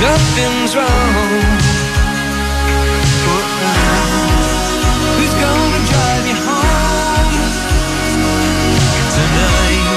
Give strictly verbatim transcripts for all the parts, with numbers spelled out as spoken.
Nothing's wrong. Who's gonna drive you home tonight?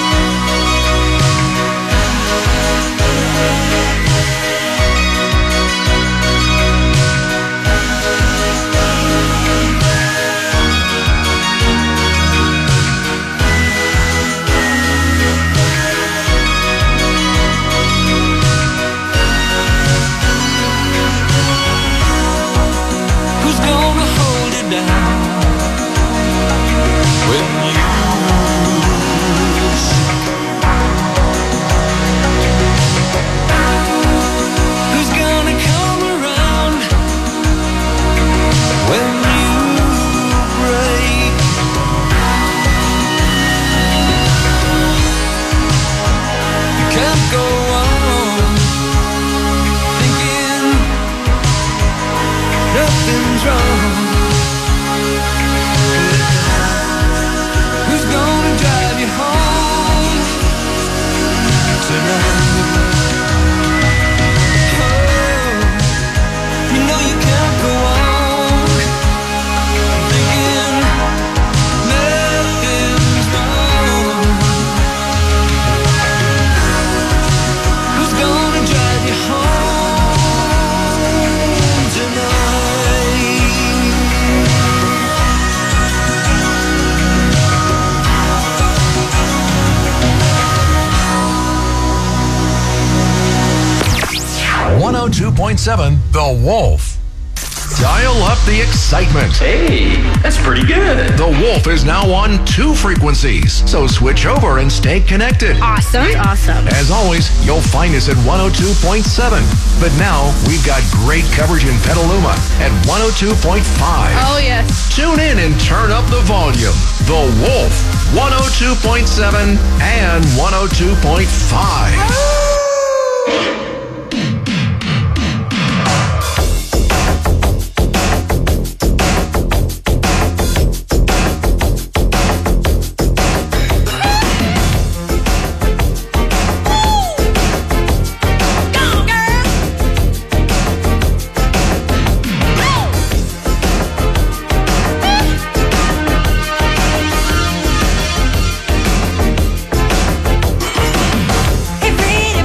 one oh two point seven The Wolf. Dial up the excitement. Hey, that's pretty good. The Wolf is now on two frequencies, so switch over and stay connected. Awesome. Awesome. As always, you'll find us at one oh two point seven. But now we've got great coverage in Petaluma at one oh two point five. Oh, yes. Tune in and turn up the volume. The Wolf, one oh two point seven and one oh two point five. It really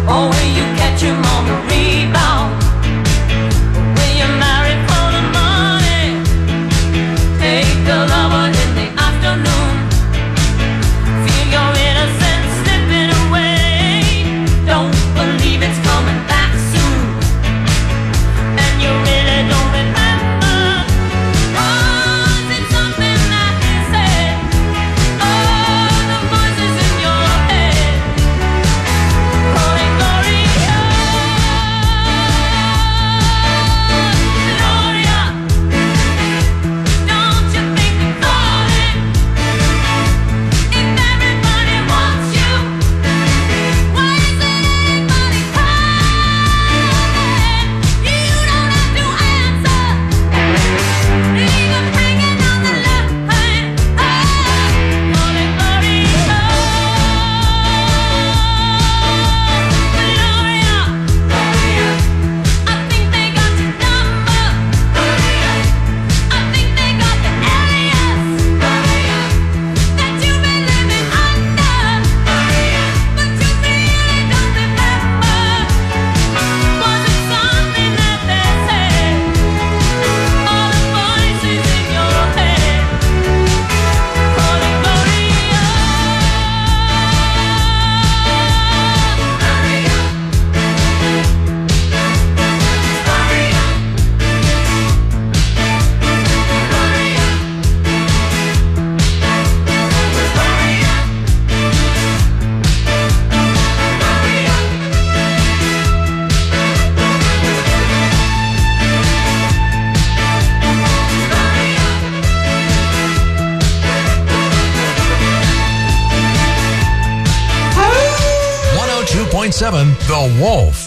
seven, The Wolf.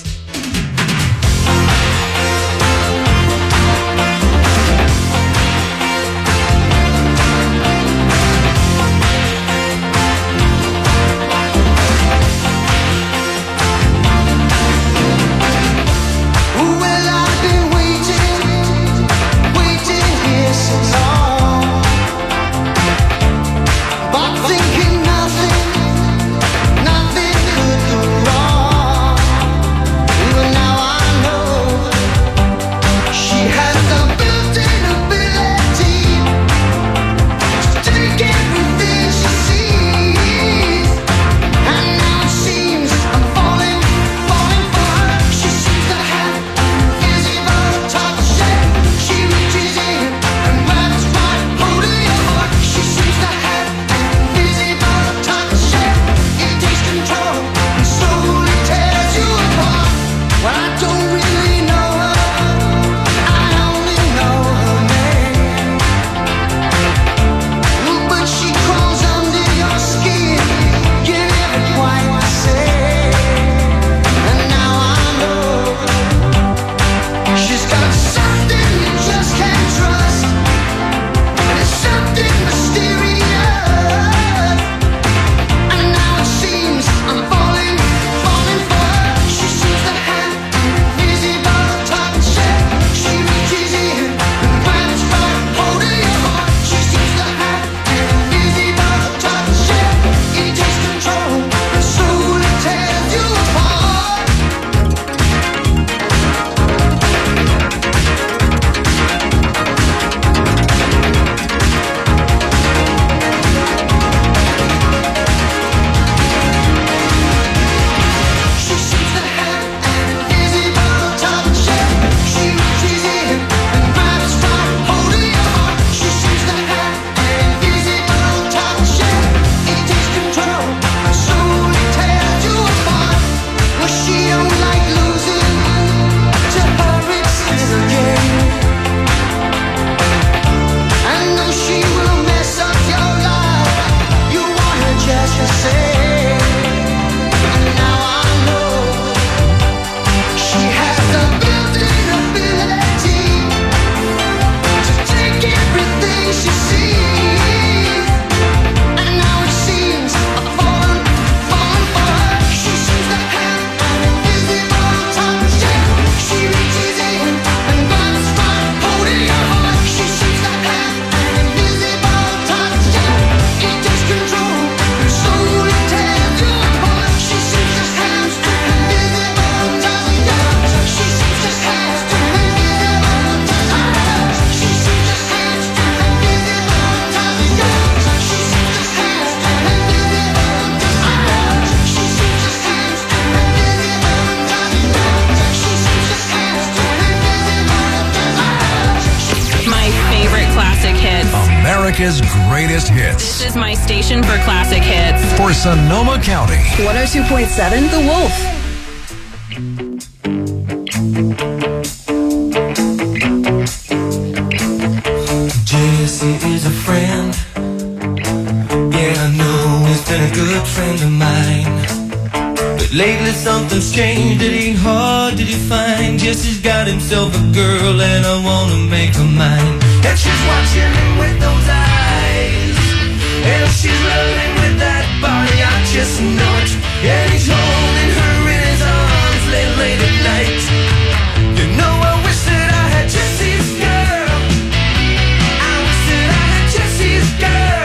Nothing could go wrong. America's greatest hits. This is my station for classic hits. For Sonoma County. one oh two point seven The Wolf. Jesse is a friend. Yeah, I know he's been a good friend of mine. But lately something's changed, it ain't hard to define. Jesse's got himself a girl and I wanna make her mine. And she's watching him with those eyes, and she's loving with that body, I just know it. And he's holding her in his arms late, late at night. You know I wish that I had Jesse's girl. I wish that I had Jesse's girl.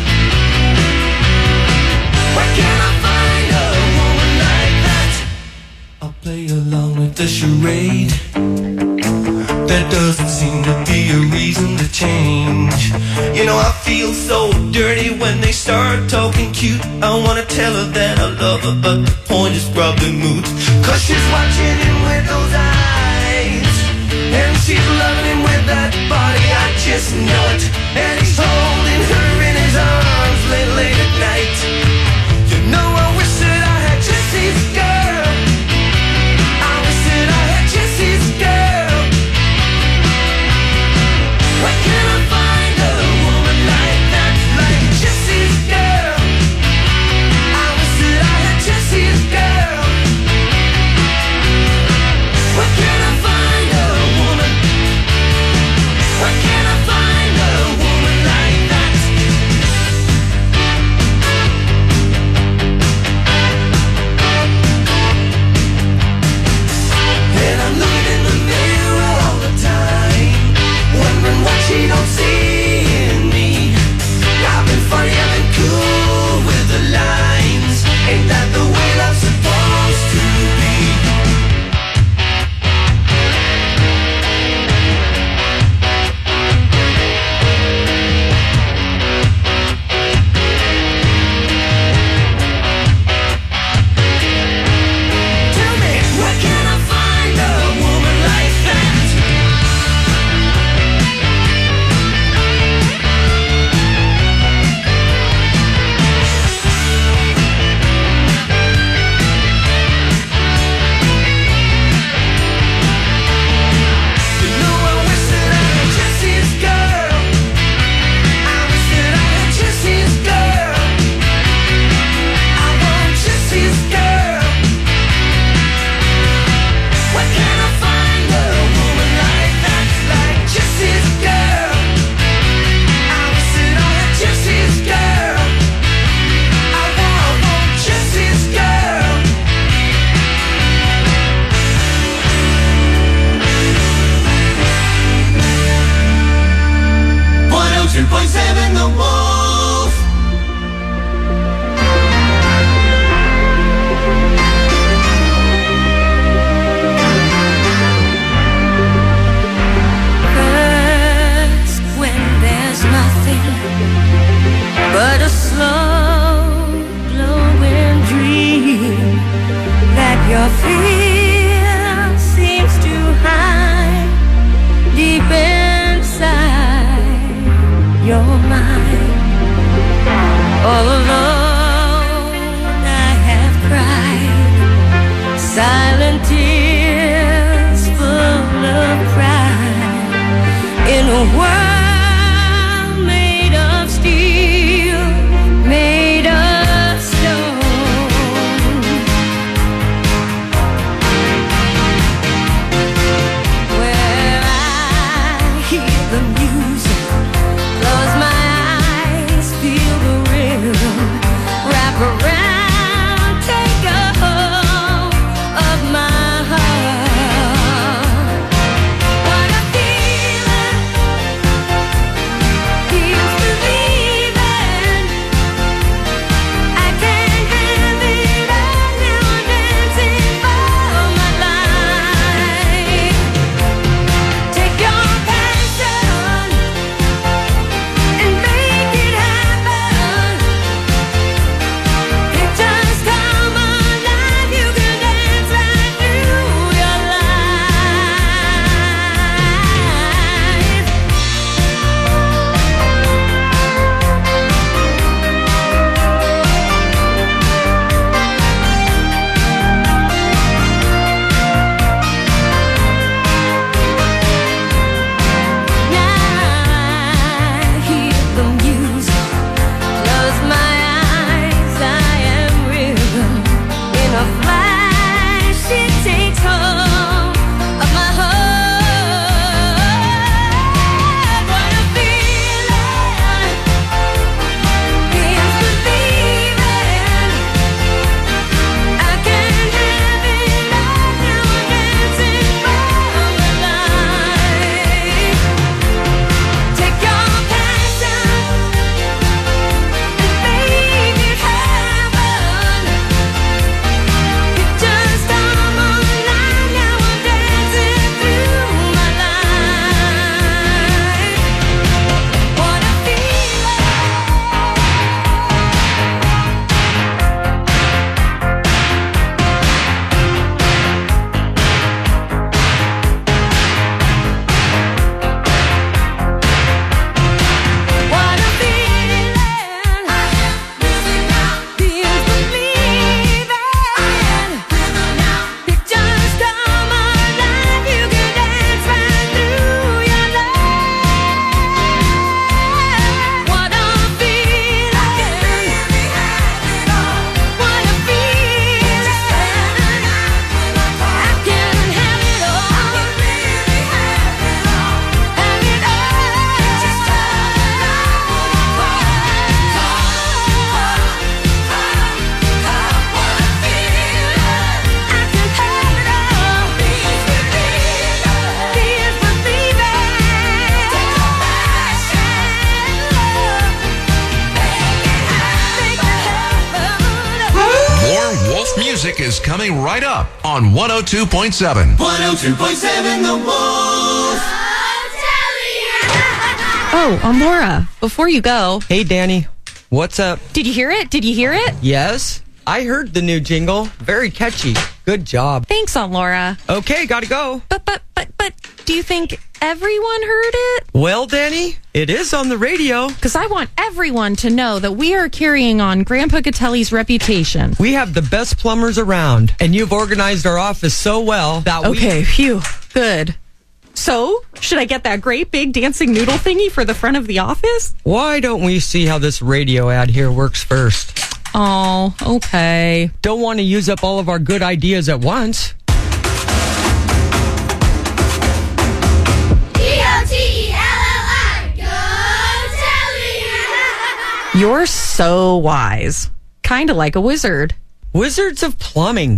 Where can I find a woman like that? I'll play along with the charade. There doesn't seem to be a reason to change. You know I feel so dirty when they start talking cute. I wanna tell her that I love her, but the point is probably moot. Cause she's watching him with those eyes, and she's loving him with that body, I just know it. And he's holding her in his arms late, late at night. You know I wish that I had Jesse's girl. I wish that I had Jesse's girl. Where can I find a woman like that, like Jesse's girl? I wish that I had Jesse's girl. Where can I find a woman? Where can I find a woman like that? And I'm looking in the mirror all the time, wondering what she don't see in me. I've been funny, I've been cool with the lines. Ain't that the way love's supposed to be? Tell me, where can I find a woman like that? You know I wish that I had Jesse's girl. I wish that I had Jesse's girl. I want Jesse's girl. Where can I find a woman like that, like Jesse's girl? I wish that I had Jesse's girl. I want, I want Jesse's girl. one oh two point seven The Wolf. First, when there's nothing but a slow glowing dream that your fear seems to hide deep inside your mind. All alone I have cried silent tears full of pride in a world made of steel, made of stone. Where I hear the music, close my eyes, feel the rhythm, wrap around, take a hold of my heart. What a feeling coming right up on one oh two point seven. one oh two point seven The Wolf. Oh, I'm Laura. Before you go, Hey, Danny. What's up? did you hear it? Did you hear it? Yes, I heard the new jingle. Very catchy. Good job. Thanks, Aunt Laura. Okay, gotta go. But, but, but, but, do you think everyone heard it? Well, Danny, it is on the radio. Because I want everyone to know that we are carrying on Grandpa Gatelli's reputation. We have the best plumbers around, and you've organized our office so well that we... Okay, phew, good. So, should I get that great big dancing noodle thingy for the front of the office? Why don't we see how this radio ad here works first? Oh, okay. Don't want to use up all of our good ideas at once. You're so wise. Kind of like a wizard. Wizards of Plumbing.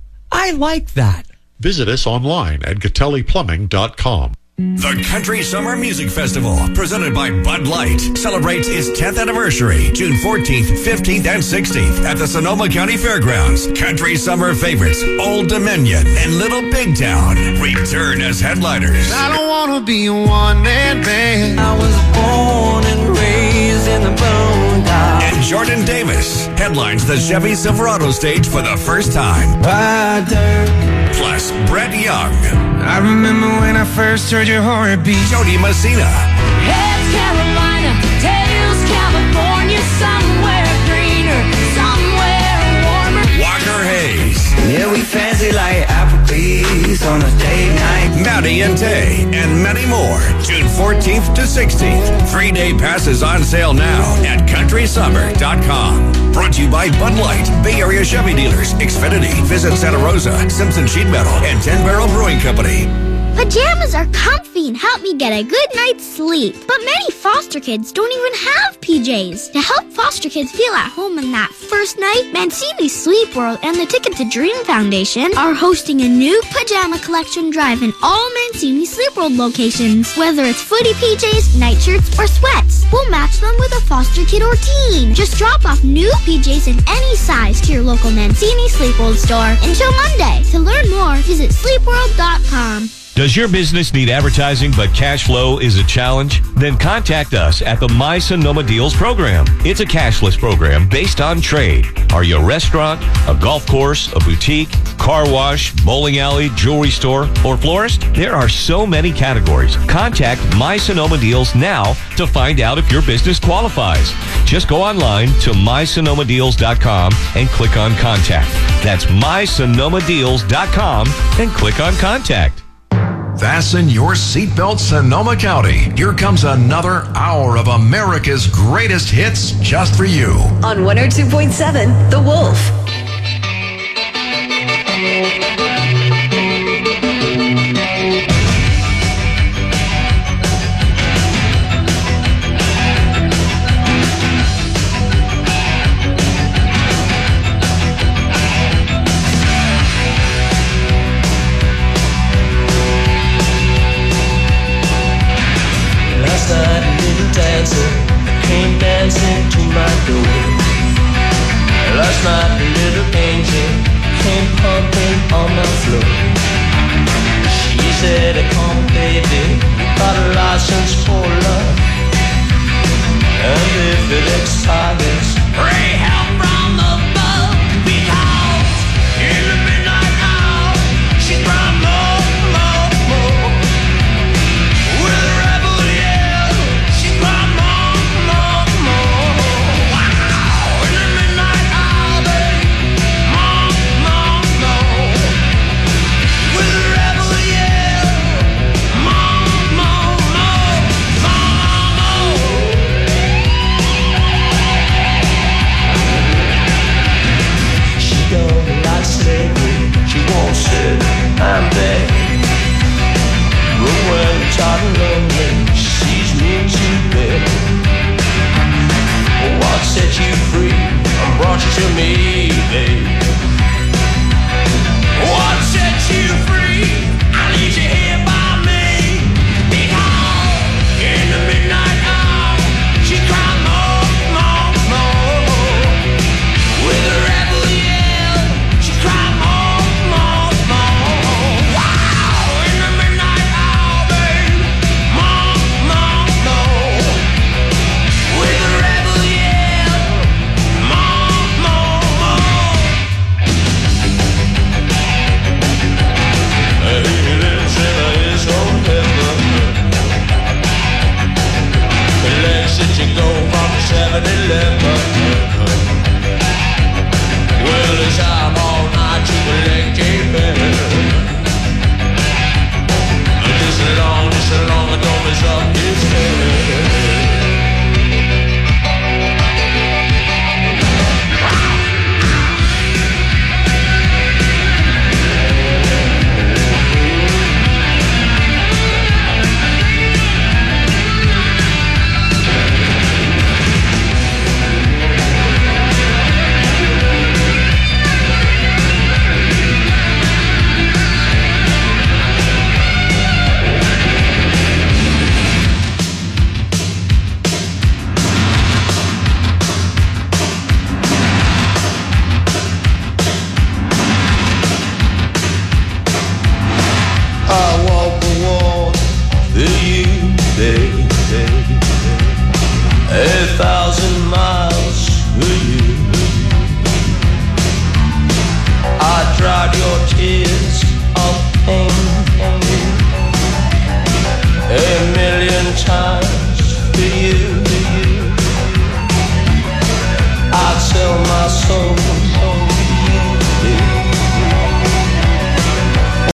I like that. Visit us online at gatelli plumbing dot com. The Country Summer Music Festival, presented by Bud Light, celebrates its tenth anniversary, June fourteenth, fifteenth, and sixteenth at the Sonoma County Fairgrounds. Country Summer favorites Old Dominion and Little Big Town return as headliners. I don't want to be a one-man band. I was born and raised in the boondocks. And Jordan Davis headlines the Chevy Silverado stage for the first time. Ride dirt. Plus, Brett Young. I remember when I first heard your heartbeat. Jody Messina. Heads Carolina, tails California, somewhere greener, somewhere warmer. Walker Hayes. Yeah, we fancy like Applebee's on a date night. Maddie and Tay, and many more. June fourteenth to sixteenth. Three-day passes on sale now at country summer dot com. Brought to you by Bud Light, Bay Area Chevy Dealers, Xfinity, Visit Santa Rosa, Simpson Sheet Metal, and Ten Barrel Brewing Company. Pajamas are comfy and help me get a good night's sleep. But many foster kids don't even have P Js. To help foster kids feel at home on that first night, Mancini Sleep World and the Ticket to Dream Foundation are hosting a new pajama collection drive in all Mancini Sleep World locations. Whether it's footy P Js, nightshirts, or sweats, we'll match them with a foster kid or teen. Just drop off new P Js in any size to your local Mancini Sleep World store until Monday. To learn more, visit sleep world dot com. Does your business need advertising but cash flow is a challenge? Then contact us at the My Sonoma Deals program. It's a cashless program based on trade. Are you a restaurant, a golf course, a boutique, car wash, bowling alley, jewelry store, or florist? There are so many categories. Contact My Sonoma Deals now to find out if your business qualifies. Just go online to my sonoma deals dot com and click on Contact. That's my sonoma deals dot com and click on Contact. Fasten your seatbelt, Sonoma County. Here comes another hour of America's greatest hits just for you. On one oh two point seven, The Wolf.